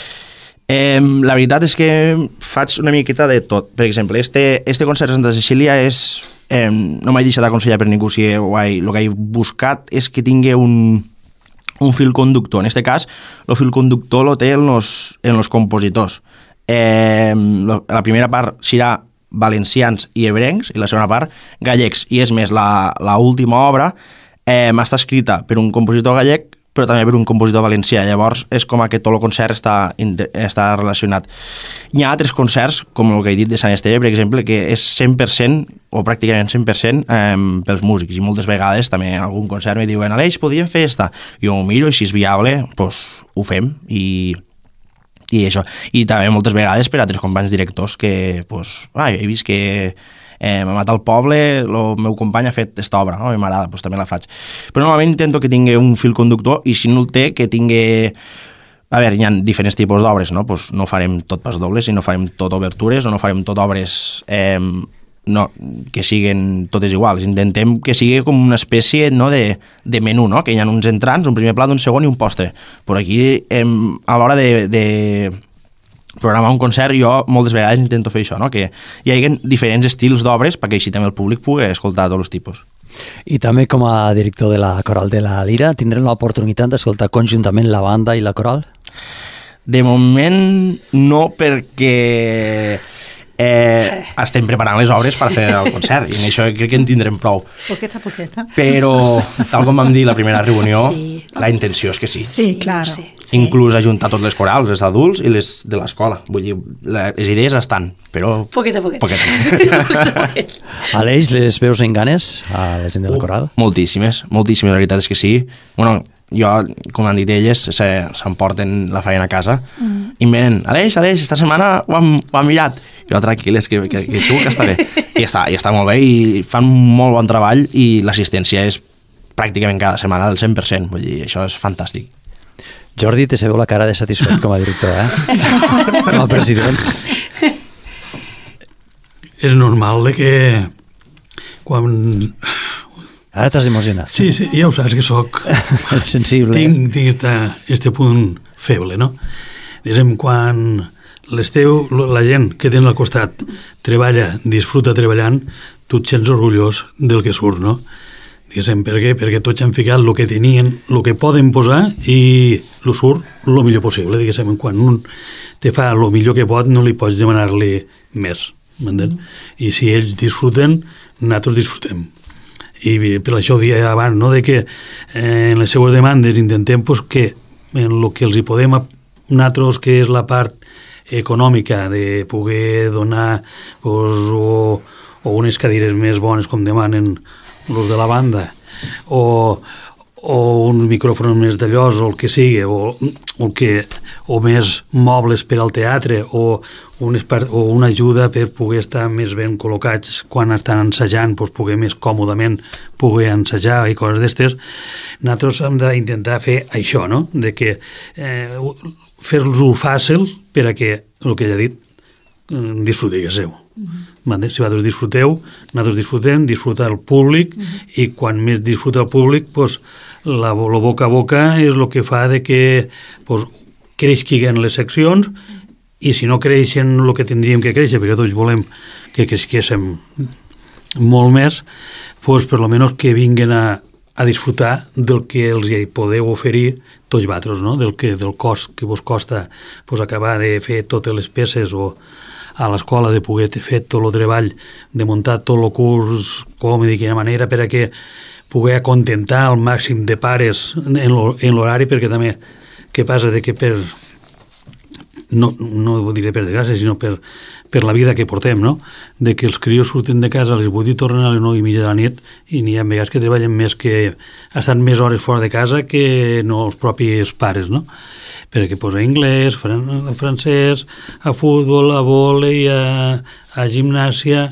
Eh, la veritat és que faig una miqueta de tot. Per exemple, este, este concert de Santa Cecília és, eh, no m'he deixat d'aconsellar per ningú, si el que he buscat és que tingui un, un fil conductor. En este cas, el fil conductor lo té en los, en los compositors. Eh, la primera part serà valencians i ebrencs i la segona part gallecs. I és més, la, la última obra eh, està escrita per un compositor gallec però també per un compositor valencià. Llavors és com que tot el concert està, està relacionat. Hi ha altres concerts, com el que he dit de Sant Esteve, per exemple, que és cent per cent o pràcticament cent per cent eh, pels músics, i moltes vegades també algun concert me diuen Aleix, podríem fer esta? Jo ho miro i si és viable, pues, ho fem i, i això. I també moltes vegades per altres companys directors que pues, ah, he vist que Eh, m'ha matat el poble, el meu company ha fet aquesta obra, no? I m'agrada, doncs també la faig. Però normalment intento que tingui un fil conductor i si no el té, que tingui... A veure, hi ha diferents tipus d'obres, no? Pues no farem tot pas dobles i no farem tot obertures o no farem tot obres eh, no, que siguin totes iguals. Intentem que sigui com una espècie no, de, de menú, no? Que hi ha uns entrants, un primer plat, un segon i un postre. Però aquí, eh, a l'hora de... de programar un concert, jo moltes vegades intento fer això, no? Que hi hagi diferents estils d'obres perquè així també el públic pugui escoltar tots els tipus. I també com a director de la Coral de la Lira tindrem l'oportunitat d'escoltar conjuntament la banda i la coral? De moment no, perquè eh, estem preparant les obres per fer el concert i en això crec que en tindrem prou. Poqueta, poqueta. Però, tal com vam dir la primera reunió, sí. La intenció és que sí. Sí, claro. Sí, sí. Inclús ajuntar tots les corals, les adults i les de l'escola. Vull dir, les idees estan, però... Poqueta, poqueta. Poqueta. Aleix, les veus en ganes a la gent de la coral? Uh, moltíssimes, moltíssimes, la veritat és que sí. Bueno, jo, com han dit elles, s'emporten la feina a casa mm. i em venen, Aleix, Aleix, esta setmana ho hem, ho hem mirat. I jo, tranquil·les, que, que, que segur que està bé. I està, i està molt bé i fan molt bon treball i l'assistència és pràcticament cada setmana del cent per cent. Vull dir, això és fantàstic. Jordi, te sabeu la cara de satisfet com a director, eh? Com a president. És normal de que quan... Ara t'has emocionat. Sí, sí, ja ho saps que soc... sensible. Tinc, tinc esta, este punt feble, no? Diguem, quan l'esteu, la gent que tens al costat treballa, disfruta treballant, tu et sents orgullós del que surt, no? Diguem, per què? Perquè tots han ficat el que tenien, el que poden posar i el surt el millor possible. Diguem, quan un te fa el millor que pot, no li pots demanar-li més, m'entens? I si ells disfruten, nosaltres disfrutem. I per això ho dia abans, no? De que eh, en les seues demandes intentem pues, que en el que els hi podem nosaltres, que és la part econòmica de poder donar pues, o, o unes cadires més bones com demanen els de la banda o, o un micròfon més d'allòs o el que sigui o, o, que, o més mobles per al teatre o, un, o una ajuda per poder estar més ben col·locats quan estan ensajant, doncs poder més còmodament poder ensajar i coses d'estes. Nosaltres hem d'intentar fer això, no? De que eh, fer-los-ho fàcil per a que, el que ella ha dit, disfruti que seu. Mm-hmm. Si vosaltres disfruteu, nosaltres disfrutem, disfruta el públic mm-hmm. i quan més disfruta el públic, pues, la, la boca a boca és el que fa de que pues, creixin les seccions i si no creixen el que tindríem que créixer, perquè tots volem que creixéssim molt més, pues, per lo menos que vinguen a, a disfrutar del que els hi podeu oferir tots vosaltres, no? Del, que, del cost que vos costa pues, acabar de fer totes les peces o a l'escola de poder fer tot el treball, de muntar tot el curs, com i de quina manera, per a que poder acontentar al màxim de pares en l'horari, perquè també, què passa de que per, no, no ho diré per desgràcia, sinó per, per la vida que portem, no? De que els crios surten de casa a les vuit i tornen a les nou i mitja de la nit i n'hi ha vegades que treballen més que estan més hores fora de casa que no els propis pares, no? Perquè posa anglès, fran francès, a futbol, a vòlei, a, a gimnàsia,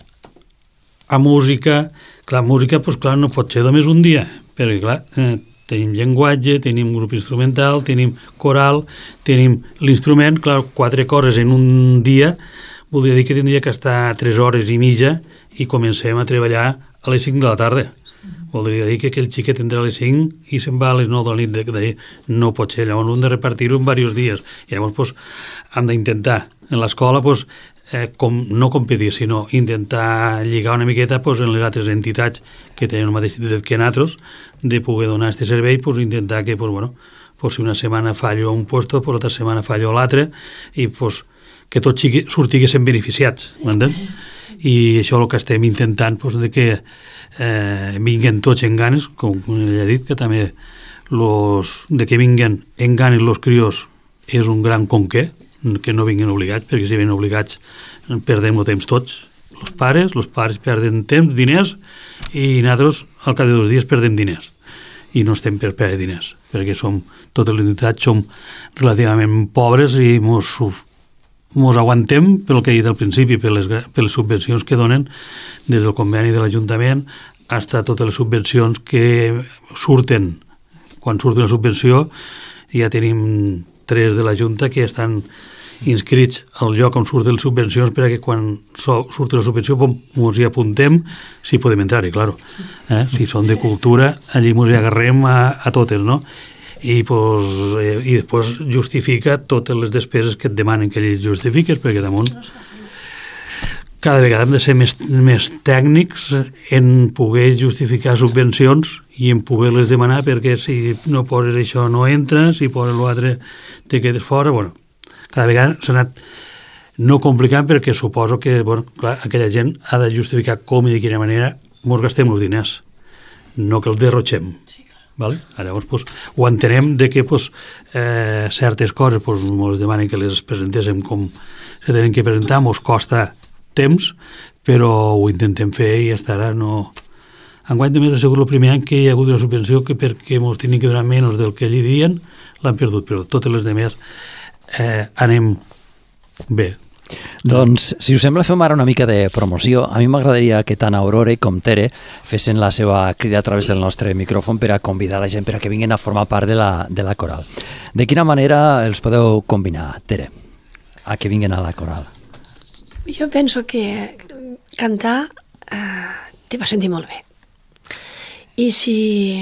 a música. Clar, música, doncs clar, no pot ser només un dia, perquè clar, eh, tenim llenguatge, tenim grup instrumental, tenim coral, tenim l'instrument, clar, quatre coses en un dia, voldria dir que tindria que estar tres hores i mitja i comencem a treballar a les cinc de la tarda. Voldria dir que aquell xiquet entra a les cinc i se'n va a les nou de la nit. De, de, no pot ser, llavors hem de repartir-ho en diversos dies. I llavors pues, hem d'intentar en l'escola pues, eh, com, no competir, sinó intentar lligar una miqueta pues, en les altres entitats que tenen el mateix títol que nosaltres, de poder donar aquest servei, pues, intentar que pues, bueno, pues, si una setmana fallo a un puesto, pues, l'altra setmana fallo a l'altre, i pues, que tots sortiguessin beneficiats, m'entens? I això és el que estem intentant, pues, de que eh, vinguen tots en ganes, com ella ha dit, que també los, de que vinguen en ganes els crios és un gran conquer, que no vinguin obligats, perquè si venen obligats perdem el temps tots, els pares, els pares perden temps, diners, i nosaltres al cap de dos dies perdem diners, i no estem per perdre diners, perquè som, totes les entitats som relativament pobres i mos, mos aguantem pel que he dit al principi, per les, per les subvencions que donen des del conveni de l'Ajuntament fins a totes les subvencions que surten. Quan surt una subvenció ja tenim tres de la Junta que estan inscrits al lloc on surten les subvencions perquè quan surt la subvenció ens hi apuntem si podem entrar-hi, claro. Eh? Si són de cultura, allí ens hi agarrem a, a totes, no? I, pues, eh, i després justifica totes les despeses que et demanen que allí justifiques, perquè damunt cada vegada hem de ser més, més tècnics en poder justificar subvencions i en poder-les demanar, perquè si no poses això no entra, si poses l'altre te quedes fora. Bueno, cada vegada s'ha anat no complicant, perquè suposo que bueno, clar, aquella gent ha de justificar com i de quina manera ens gastem els diners, no que els derrotxem. Sí. Vale? Llavors pues, ho entenem de que pues, eh, certes coses pues, ens demanen que les presentéssim com se tenen que presentar, ens costa temps, però ho intentem fer i hasta ara no... Enguany també ha sigut el primer any que hi ha hagut una subvenció que perquè ens tenen que donar menys del que allí diuen l'han perdut, però totes les demés eh, anem bé. Doncs, si us sembla, fem ara una mica de promoció. A mi m'agradaria que tant Aurora com Tere fessin la seva crida a través del nostre micròfon per a convidar la gent per a que vinguin a formar part de la, de la coral. De quina manera els podeu combinar, Tere, a que vinguin a la coral? Jo penso que cantar eh, te va sentir molt bé. I si,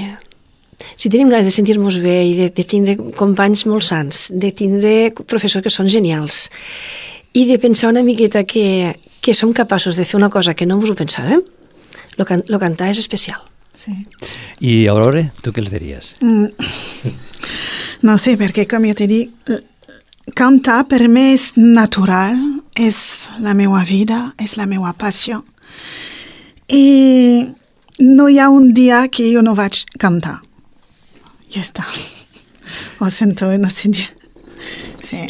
si tenim ganes de sentir-nos bé i de, de tindre companys molt sants, de tindre professors que són genials, i de pensar una miqueta que, que som capaços de fer una cosa que no ens ho pensàvem, lo, can, lo cantar és especial. Sí. I Aurora, tu què els diries? Mm. No sé, perquè com jo t'he dit, cantar per mi és natural, és la meva vida, és la meva passió. I no hi ha un dia que jo no vaig cantar. Ja està. Ho sento, no sé dir. Sí.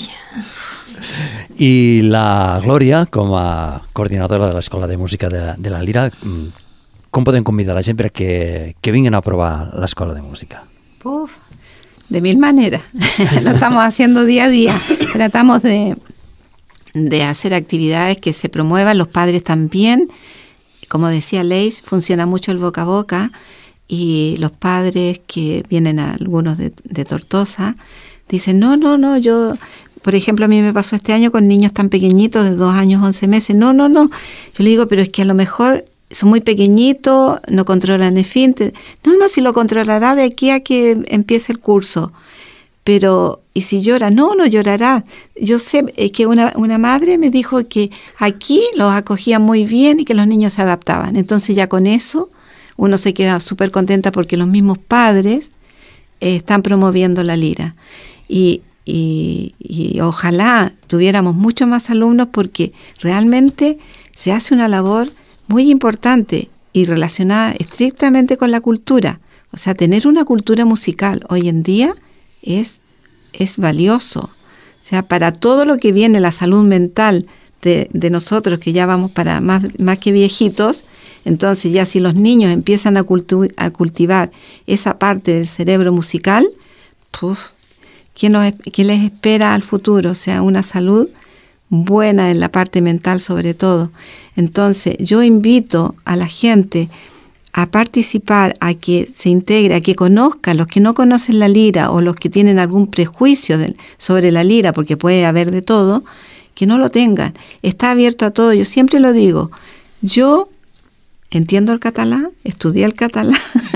I la Glòria, com a coordinadora de l'Escola de Música de, de la Lira, com podem convidar la gent per que, que vinguin a provar l'Escola de Música? Uf, de mil maneras. Lo estamos haciendo día a día. Tratamos de, de hacer actividades que se promuevan, los padres también. Como decía Leis, funciona mucho el boca a boca y los padres que vienen a algunos de, de Tortosa dicen, no, no, no, yo... Por ejemplo, a mí me pasó este año con niños tan pequeñitos, de dos años, once meses. No, no, no. Yo le digo, pero es que a lo mejor son muy pequeñitos, no controlan el esfínter. No, no, si lo controlará de aquí a que empiece el curso. Pero, ¿y si llora? No, no llorará. Yo sé es que una, una madre me dijo que aquí los acogían muy bien y que los niños se adaptaban. Entonces ya con eso uno se queda súper contenta porque los mismos padres eh, están promoviendo la lira. Y y, y ojalá tuviéramos muchos más alumnos porque realmente se hace una labor muy importante y relacionada estrictamente con la cultura. O sea, tener una cultura musical hoy en día es, es valioso. O sea, para todo lo que viene, la salud mental de, de nosotros, que ya vamos para más, más que viejitos, entonces ya si los niños empiezan a, cultu- a cultivar esa parte del cerebro musical, puf, ¿qué, nos, ¿qué les espera al futuro? O sea, una salud buena en la parte mental sobre todo. Entonces yo invito a la gente a participar, a que se integre, a que conozca, los que no conocen la lira o los que tienen algún prejuicio de, sobre la lira, porque puede haber de todo, que no lo tengan. Está abierto a todo. Yo siempre lo digo, yo entiendo el catalán, estudié el catalán,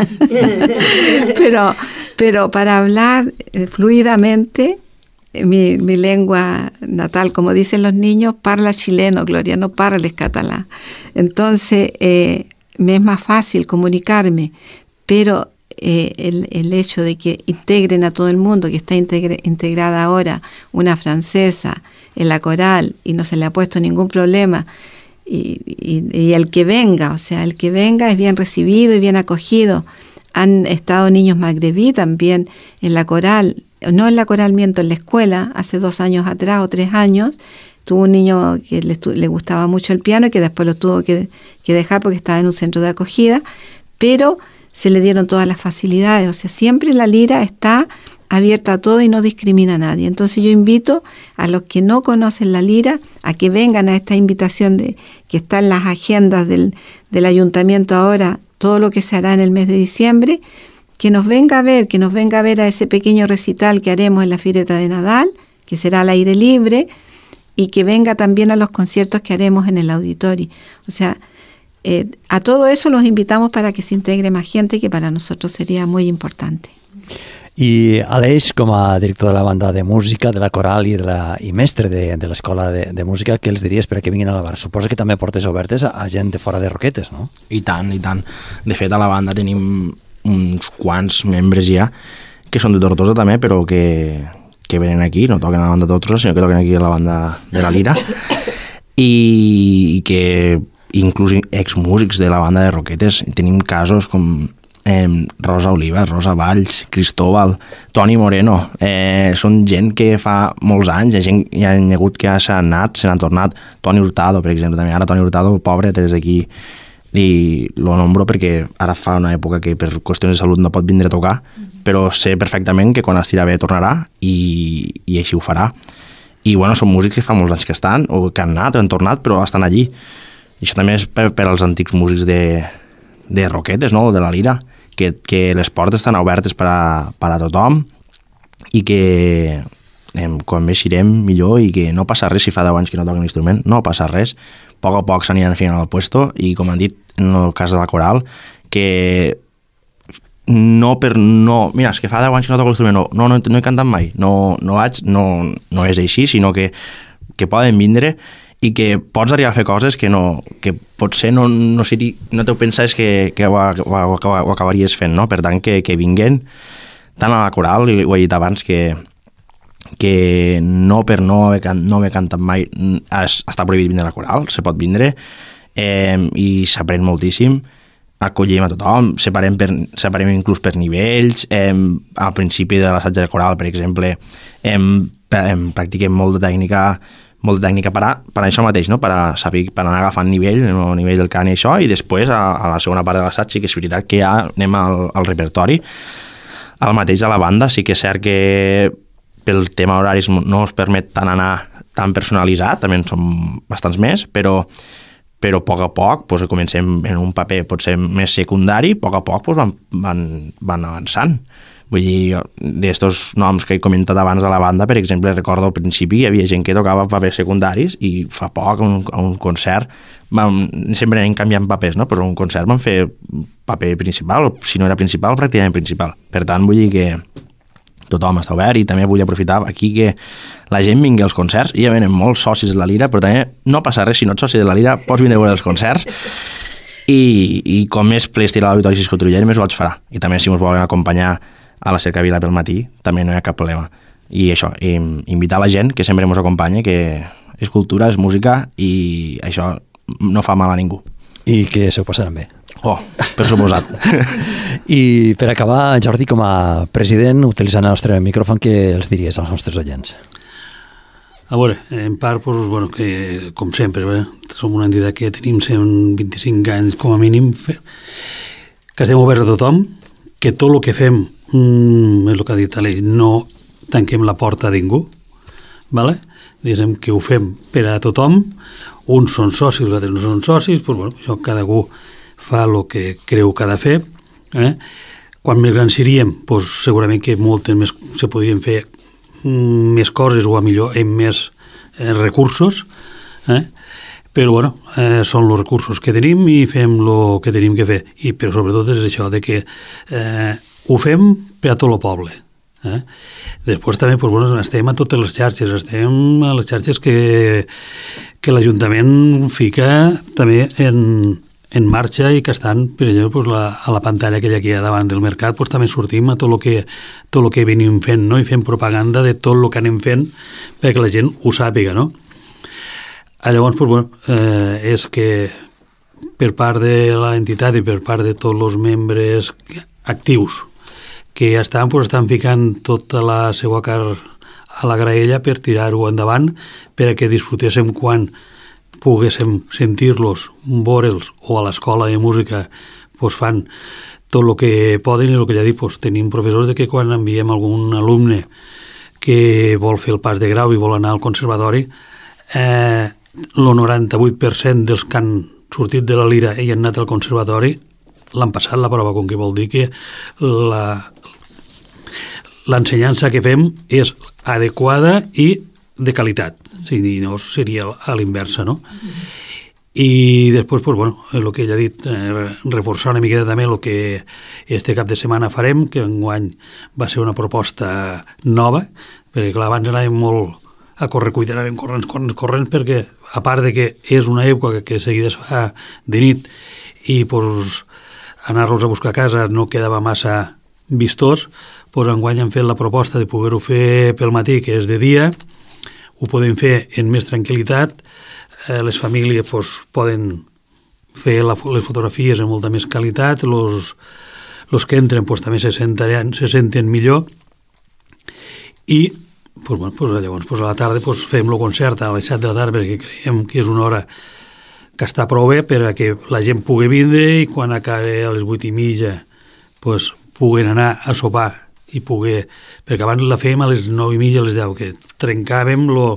pero, pero para hablar eh, fluidamente, eh, mi, mi lengua natal, como dicen los niños, parla chileno, Gloria, no parles catalán. Entonces, eh, me es más fácil comunicarme, pero eh, el, el hecho de que integren a todo el mundo, que está integre, integrada ahora una francesa en la coral y no se le ha puesto ningún problema, Y, y, y el que venga, o sea, el que venga es bien recibido y bien acogido. Han estado niños magrebí también en la coral, no en la coral, miento, en la escuela, hace dos años atrás o tres años, tuvo un niño que le, le gustaba mucho el piano y que después lo tuvo que, que dejar porque estaba en un centro de acogida, pero se le dieron todas las facilidades, o sea, siempre la lira está abierta a todo y no discrimina a nadie. Entonces yo invito a los que no conocen la lira a que vengan a esta invitación de, que está en las agendas del, del ayuntamiento ahora, todo lo que se hará en el mes de diciembre, que nos venga a ver, que nos venga a ver a ese pequeño recital que haremos en la Fireta de Nadal, que será al aire libre, y que venga también a los conciertos que haremos en el auditorio. O sea, eh, a todo eso los invitamos para que se integre más gente, que para nosotros sería muy importante. I Aleix, com a director de la banda de música, de la coral i, de la, i mestre de, de l'escola de, de música, què els diries per a que vinguin a la bar? Suposa que també portes obertes a, a gent de fora de Roquetes, no? I tant, i tant. De fet, a la banda tenim uns quants membres ja que són de Tortosa també, però que, que venen aquí, no toquen a la banda de Tortosa, sinó que toquen aquí a la banda de la Lira, i, i que inclús exmúsics de la banda de Roquetes. Tenim casos com Eh, Rosa Oliva, Rosa Valls, Cristóbal, Toni Moreno, eh, són gent que fa molts anys, hi ha gent hi ha hagut que s'ha anat, se n'han tornat. Toni Hurtado, per exemple, també. Ara Toni Hurtado, pobre, des d'aquí li lo nombro perquè ara fa una època que per qüestions de salut no pot vindre a tocar, però sé perfectament que quan estirà bé tornarà i, i així ho farà. I bueno, són músics que fa molts anys que estan, o que han anat o han tornat, però estan allí. I això també és per, per als antics músics de, de Roquetes, no?, de la Lira, que, que les portes estan obertes per a, per a tothom i que eh, quan més irem millor, i que no passa res si fa deu anys que no toquen l'instrument, no passa res, a poc a poc s'aniran fent al puesto. I com han dit en el cas de la coral, que no per no... Mira, és que fa deu anys que no toco l'instrument, no, no, no, no he cantat mai, no, no vaig, no, no és així, sinó que, que poden vindre i que pots arribar a fer coses que, no, que potser no, no, seri, no t'ho penses que, que ho, ho, ho acabaries fent, no? Per tant, que, que vinguin tant a la coral, i ho he dit abans, que, que no per no haver, can, no haver cantat mai es, està prohibit vindre a la coral, se pot vindre, eh, i s'aprèn moltíssim, acollim a tothom, separem, per, separem inclús per nivells, eh, al principi de l'assaig de coral, per exemple, eh, practiquem molt de tècnica molta tècnica per, a, per a això mateix, no? per, a saber, per anar agafant nivell, el nivell del cant i això, i després a, a la segona part de l'assaig sí que és veritat que ja anem al, al repertori. El mateix de la banda, sí que és cert que pel tema horaris no es permet tant anar tan personalitzat, també en som bastants més, però, però a poc a poc doncs, comencem en un paper potser més secundari, a poc a poc doncs, van, van, van avançant. Vull dir, d'estos noms que he comentat abans de la banda, per exemple, recordo al principi hi havia gent que tocava papers secundaris i fa poc, a un, a un concert, vam, sempre anem canviant papers, no? Però un concert vam fer paper principal, o si no era principal, pràcticament principal. Per tant, vull dir que tothom està obert, i també vull aprofitar aquí que la gent vingui als concerts. Ja venen molts socis de la Lira, però també no passa res si no ets soci de la Lira, pots vindre a veure els concerts. I, i com més ple estirà l'auditori Cisco Trulleri, més ho vaig farà. I també si ens volen acompanyar a la cercavila pel matí, també no hi ha cap problema. i això, invitar la gent que sempre ens acompanya, que és cultura, és música i això no fa mal a ningú. I que s'ho passaran bé. Oh, per suposat. I per acabar, Jordi, com a president, utilitzant el nostre micròfon, què els diries als nostres oients? A veure, en part, doncs, bueno, que, com sempre, eh, som una entitat que tenim cent vint-i-cinc anys com a mínim, que estem oberts a tothom, que tot el que fem, mm, és el que ha dit l'Aleix, no tanquem la porta a ningú, ¿vale? Diguem que ho fem per a tothom, uns són socis, els altres no són socis, doncs, bueno, això cadascú fa el que creu que ha de fer. Eh? Quan més grans seríem, doncs, segurament que moltes més se podrien fer més coses o a millor amb més eh, recursos, eh? però bueno, eh, són els recursos que tenim i fem el que tenim que fer, i però sobretot és això de que eh, ho fem per a tot el poble. Eh? Després també doncs, bueno, estem a totes les xarxes, estem a les xarxes que, que l'Ajuntament fica també en, en marxa i que estan, per exemple, doncs, la, a la pantalla que hi ha aquí davant del mercat, doncs, també sortim a tot el que, tot el que venim fent, no? I fem propaganda de tot el que anem fent perquè la gent ho sàpiga, no? Llavors, doncs, bueno, eh, és que per part de l'entitat i per part de tots els membres actius que ja estan, doncs, estan ficant tota la seva carn a la graella per tirar-ho endavant, perquè disfrutéssim quan poguéssim sentir-los, veure'ls, o a l'escola de música doncs fan tot el que poden, i el que ja dic, doncs, tenim professors de que quan enviem algun alumne que vol fer el pas de grau i vol anar al conservatori, eh, el noranta-vuit per cent dels que han sortit de la Lira i han anat al conservatori l'han passat la prova, com que vol dir que la, l'ensenyança que fem és adequada i de qualitat, si no seria a l'inversa, no? Mm-hmm. I després, pues, bueno, el que ell ha dit, eh, reforçar una miqueta també el que este cap de setmana farem, que enguany va ser una proposta nova, perquè clar, abans anàvem molt a correcuita, anàvem corrents, corrents, corrents, perquè a part de que és una època que seguida es fa de nit i pues, anar-los a buscar a casa no quedava massa vistós, pues, enguany hem fet la proposta de poder-ho fer pel matí, que és de dia, ho podem fer en més tranquil·litat, eh, les famílies pues, poden fer la, les fotografies amb molta més qualitat, els que entren pues, també se senten, se senten millor, i pues, bueno, pues, llavors pues, a la tarda pues, fem el concert a les set de la tarda, perquè creiem que és una hora que està prou bé per a que la gent pugui vindre, i quan acabi a les vuit i mitja pues, puguen anar a sopar i poder, perquè abans la fèiem a les nou i mitja, a les deu, que trencàvem lo...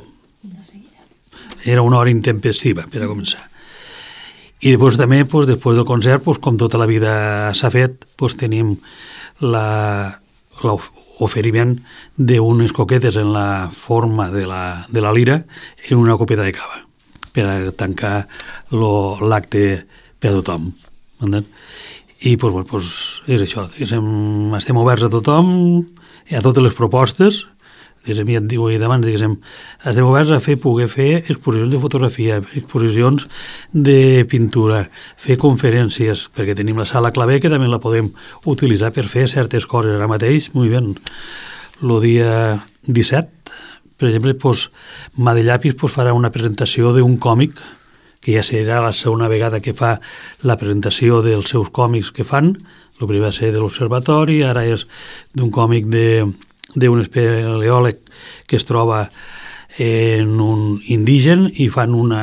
era una hora intempestiva per a començar. I després també, pues, després del concert, pues, com tota la vida s'ha fet, pues, tenim la, l'oferiment d'unes coquetes en la forma de la, de la lira en una copeta de cava, per a tancar lo, l'acte per a tothom. Entens? I pues, bueno, pues, és això, diguéssim, estem oberts a tothom, a totes les propostes, diguéssim, ja et diu abans, diguéssim, estem oberts a fer, poder fer exposicions de fotografia, exposicions de pintura, fer conferències, perquè tenim la sala Clavé, que també la podem utilitzar per fer certes coses. Ara mateix, molt bé, el dia disset, per exemple, pues, Madellapis pues, farà una presentació d'un còmic, que ja serà la segona vegada que fa la presentació dels seus còmics que fan. El primer va ser de l'Observatori, ara és d'un còmic d'un espeleòleg que es troba en un indígen i fan una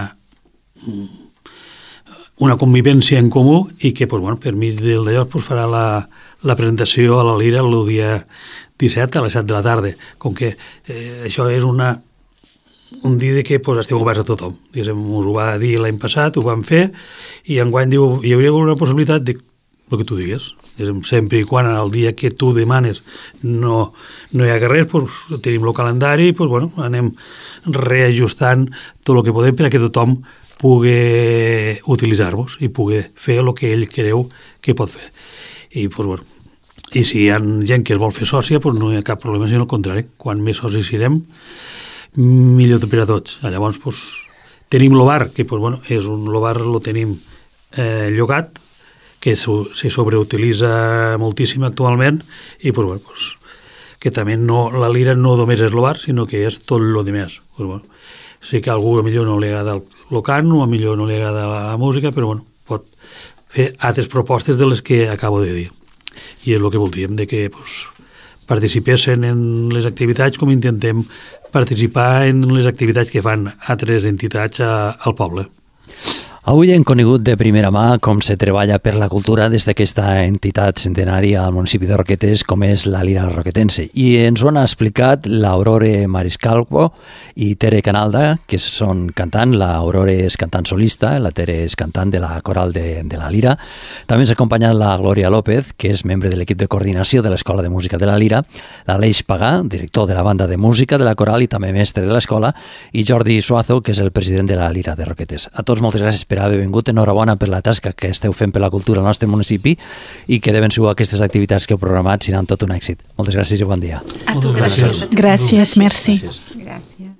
una convivència en comú, i que pues, bueno, per mig del d'allò pues, farà la, la presentació a la Lira el dia disset a les set de la tarda. Com que eh, això és una un dia que pues, estem oberts a tothom. Diguéssim, us ho va dir l'any passat, ho vam fer, i enguany diu, hi hauria una possibilitat de el que tu digues. Diguéssim, sempre i quan el dia que tu demanes no, no hi ha res, pues, tenim el calendari, pues, bueno, anem reajustant tot el que podem per a que tothom pugui utilitzar-vos i pugui fer el que ell creu que pot fer. I, pues, bueno, i si hi ha gent que es vol fer sòcia, pues, no hi ha cap problema, sinó al contrari. Quan més socis serem, millor per a tots. Llavors, pues, tenim l'Obar, que pues, bueno, és un l'Obar, lo tenim eh, llogat, que se sobreutilitza moltíssim actualment, i pues, bueno, pues, que també no, la lira no només és el bar, sinó que és tot el demés. Pues, bueno, sí que a algú millor no li agrada el, el cant, o millor no li agrada la música, però bueno, pot fer altres propostes de les que acabo de dir. I és el que voldríem, de que pues, participessin en les activitats com intentem participar en les activitats que fan altres entitats a, al poble. Avui hem conegut de primera mà com se treballa per la cultura des d'aquesta entitat centenària al municipi de Roquetes com és la Lira Roquetense. I ens ho han explicat l'Aurore Mariscalvo i Tere Canalda, que són cantant. L'Aurore és cantant solista, la Tere és cantant de la coral de, de la Lira. També ens ha acompanyat la Glòria López, que és membre de l'equip de coordinació de l'Escola de Música de la Lira, l'Aleix Pagà, director de la banda de música de la coral i també mestre de l'escola, i Jordi Suazo, que és el president de la Lira de Roquetes. A tots moltes gràcies per haver vingut, enhorabona per la tasca que esteu fent per la cultura al nostre municipi i que de ben segur aquestes activitats que heu programat seran tot un èxit. Moltes gràcies i bon dia. A tu, gràcies. Gràcies, merci. Gràcies.